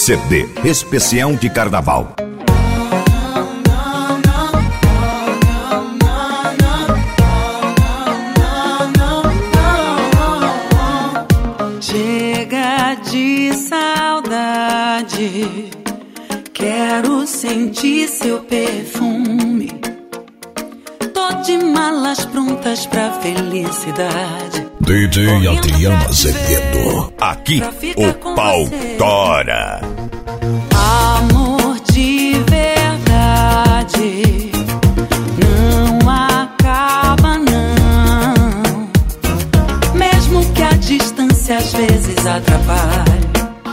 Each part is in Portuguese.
CD especial de carnaval. Chega de saudade, quero sentir seu perfume. Tô de malas prontas pra felicidade. DJ Adriano Azevedo. Aqui o pau tora. Amor de verdade não acaba não, mesmo que a distância às vezes atrapalhe.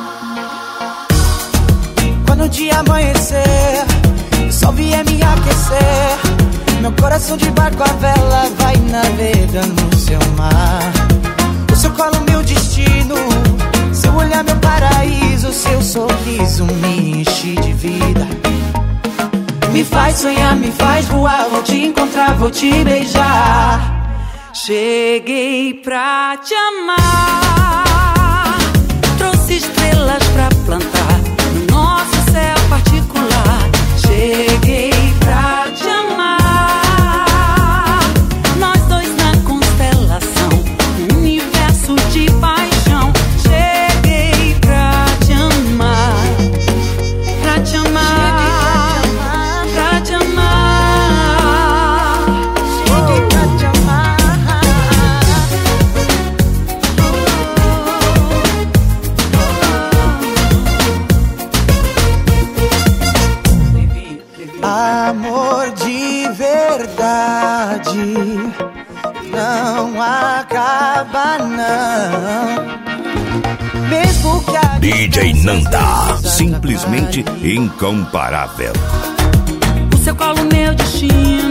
Quando o dia amanhecer, o sol vier me aquecer, meu coração de barco a vela vai navegando no seu mar. O seu colo meu destino, seu olhar meu paraíso, seu sorriso me enche de vida. Me faz sonhar, me faz voar, vou te encontrar, vou te beijar. Cheguei pra te amar, trouxe estrelas pra plantar no nosso céu particular. Cheguei pra te amar, nós dois na constelação, um universo de paixão. Cheguei pra te amar, pra te amar, pra te amar. Cheguei pra te amar. Amor de verdade não acaba não, mesmo que a DJ Nanda, simplesmente incomparável. O seu colo meu destino,